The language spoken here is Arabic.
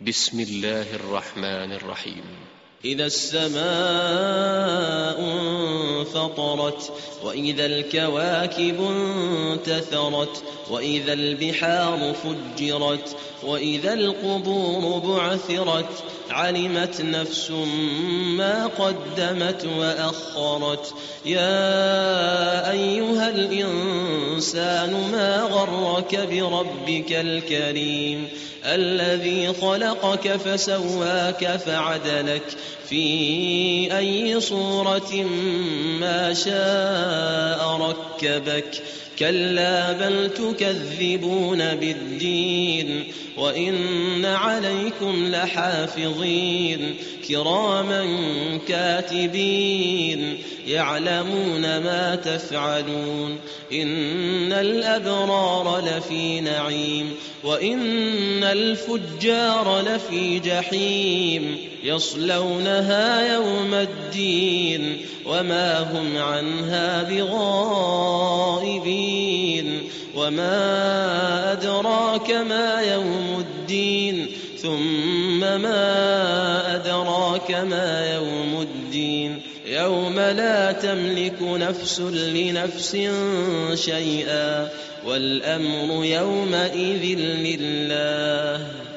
بسم الله الرحمن الرحيم. إذا السماء انفطرت وإذا الكواكب انتثرت وإذا البحار فجرت وإذا القبور بعثرت علمت نفس ما قدمت وأخرت. يا أيها الإنسان ما غرك بربك الكريم الذي خلقك فسواك فعدلك في أي صورة ما شاء ركبك. كلا بل تكذبون بالدين وإن عليكم لحافظين كراما كاتبين يعلمون ما تفعلون. إن الأبرار لفي نعيم وإن الفجار لفي جحيم يصلونها يوم الدين وما هم عنها بغائبين. وما أدراك ما يوم الدين ثم ما أدراك ما يوم الدين يوم لا تملك نفس لنفس شيئا والأمر يومئذ لله.